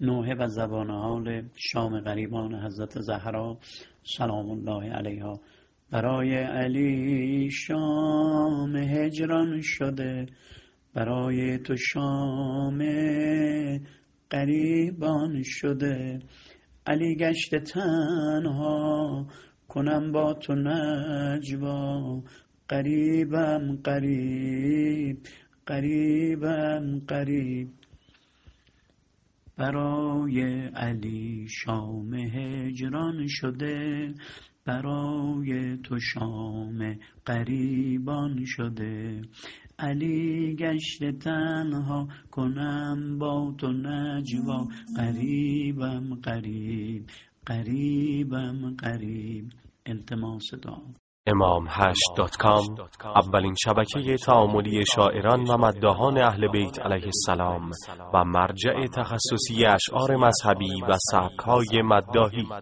نوحه و زبان حال شام غریبان حضرت زهرا سلام الله علیها. برای علی شام هجران شده، برای تو شام غریبان شده. علی گشته تنها کنم با تو نجوا، قریبم قریب قریبم قریب. برای علی شام هجران شده، برای تو شام غریبان شده. علی گشته تنها کنم با تو نجوا، قریبم قریب قریبم قریب. التماس دعا. imam8.com اولین شبکه تعاملی شاعران و مداحان اهل بیت علیه السلام و مرجع تخصصی اشعار مذهبی و سبک‌های مداحی.